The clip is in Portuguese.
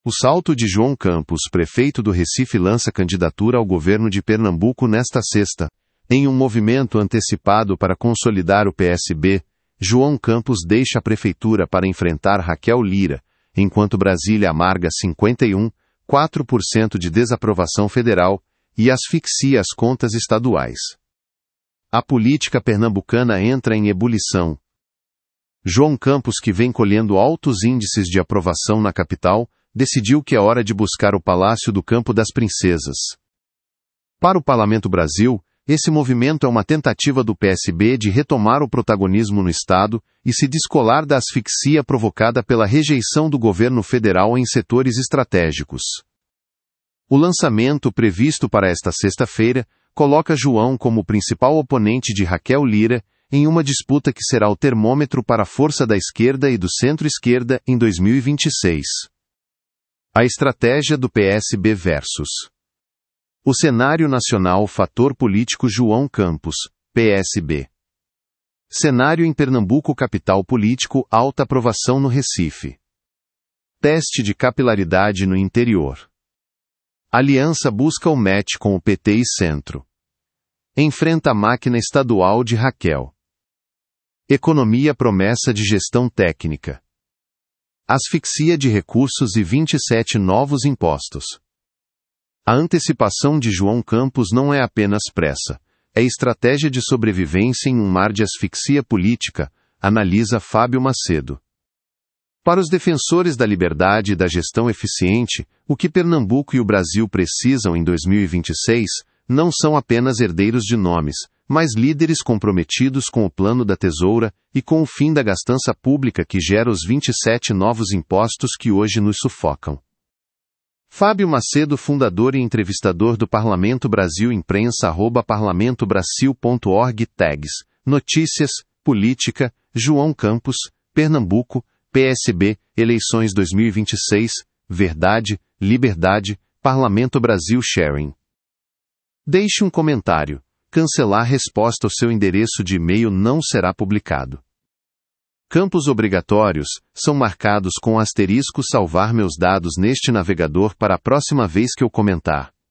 O salto de João Campos, prefeito do Recife, lança candidatura ao governo de Pernambuco nesta sexta. Em um movimento antecipado para consolidar o PSB, João Campos deixa a prefeitura para enfrentar Raquel Lira, enquanto Brasília amarga 51,4% de desaprovação federal e asfixia as contas estaduais. A política pernambucana entra em ebulição. João Campos, que vem colhendo altos índices de aprovação na capital, decidiu que é hora de buscar o Palácio do Campo das Princesas. Para o Parlamento Brasil, esse movimento é uma tentativa do PSB de retomar o protagonismo no Estado e se descolar da asfixia provocada pela rejeição do governo federal em setores estratégicos. O lançamento, previsto para esta sexta-feira, coloca João como principal oponente de Raquel Lira em uma disputa que será o termômetro para a força da esquerda e do centro-esquerda em 2026. A estratégia do PSB versus o cenário nacional. Fator político. João Campos, PSB. Cenário em Pernambuco. Capital político. Alta aprovação no Recife. Teste de capilaridade no interior. Aliança busca o match com o PT e Centro. Enfrenta a máquina estadual de Raquel. Economia. Promessa de gestão técnica. Asfixia de recursos e 27 novos impostos. A antecipação de João Campos não é apenas pressa, é estratégia de sobrevivência em um mar de asfixia política, analisa Fábio Macedo. Para os defensores da liberdade e da gestão eficiente, o que Pernambuco e o Brasil precisam em 2026 não são apenas herdeiros de nomes, mas líderes comprometidos com o plano da tesoura e com o fim da gastança pública que gera os 27 novos impostos que hoje nos sufocam. Fábio Macedo, fundador e entrevistador do Parlamento Brasil, imprensa @parlamentobrasil.org, tags, notícias, política, João Campos, Pernambuco, PSB, eleições 2026, verdade, liberdade, Parlamento Brasil sharing. Deixe um comentário. Cancelar resposta. O seu endereço de e-mail não será publicado. Campos obrigatórios são marcados com asterisco. Salvar meus dados neste navegador para a próxima vez que eu comentar.